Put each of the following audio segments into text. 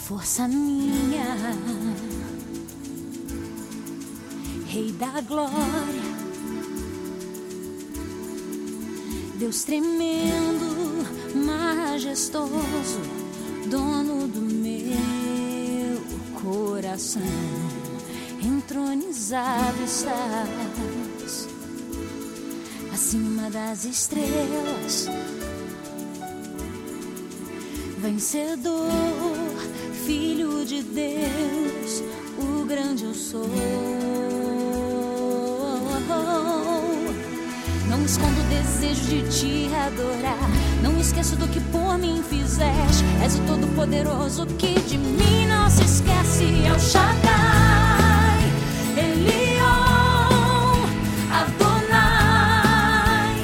força minha, Rei da glória, Deus tremendo, majestoso, dono do meu coração, entronizado estás, acima das estrelas, vencedor, Filho de Deus, o grande eu sou. Não escondo o desejo de te adorar, não esqueço do que por mim fizeste. És o Todo-Poderoso que de mim não se esquece. É o Shaddai, Elion, Adonai,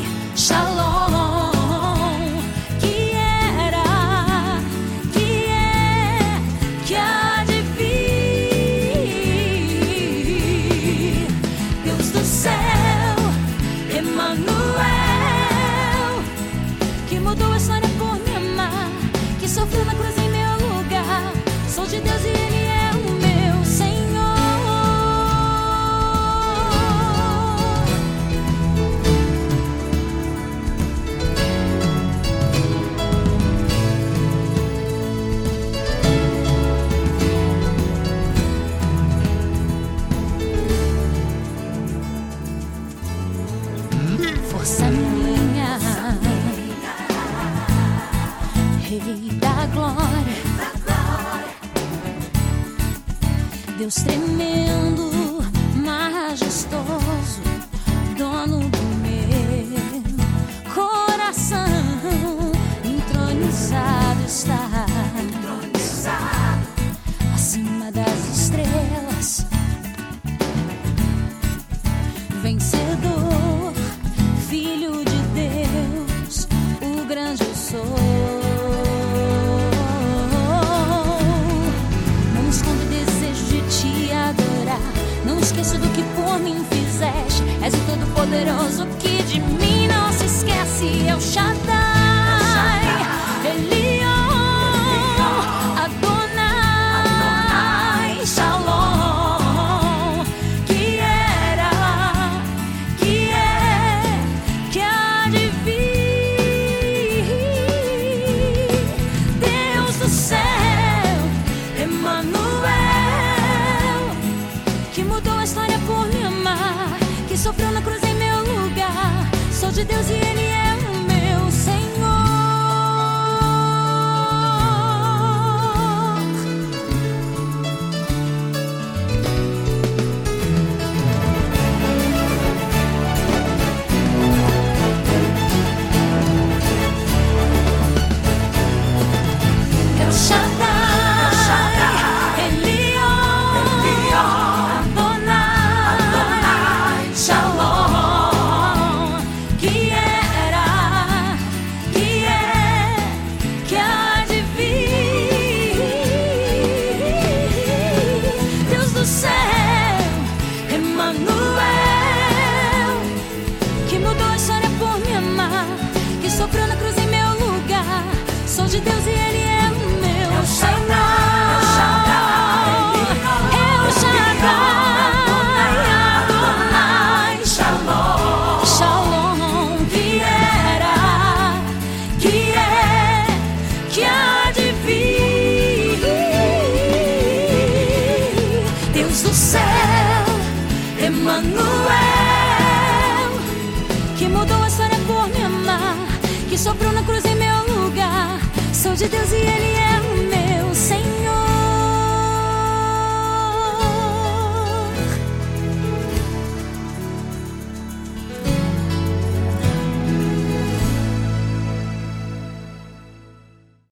Shalom, que era, que é, que há de vir. Deus do céu, Emmanuel, que mudou a história por me amar, que sofreu na cruz em meu lugar. Sou de Deus e Ele é o meu Senhor. Força minha, Rei da glória, Deus tremendo, majestoso, dono do meu coração, entronizado está, acima das estrelas, vencedor, Filho de Deus, o grande eu sou. Não escondo o desejo de te adorar, não esqueço do que por mim fizeste. És o Todo-Poderoso que de mim não se esquece. É o Shaddai, Elion, Adonai, Shalom, que era, que é, que há de vir. Deus do céu, Emmanuel, que mudou a história por me amar, que sofreu na cruz em meu lugar. Sou de Deus e Ele é o meu Senhor. É o Shaddai, Elion, Adonai, Shalom, que era, que é, que há de vir. Deus do céu, Emmanuel, que mudou a história por me amar, que sofreu na cruz em meu lugar. Sou de Deus e Ele é o meu Senhor. É o Shaddai, Adonai, Shalom, Shalom, que era, que é, que há de vir. Deus do céu, Emmanuel, que mudou a história por me amar, que sofreu na cruz em meu lugar. Sou de Deus e Ele é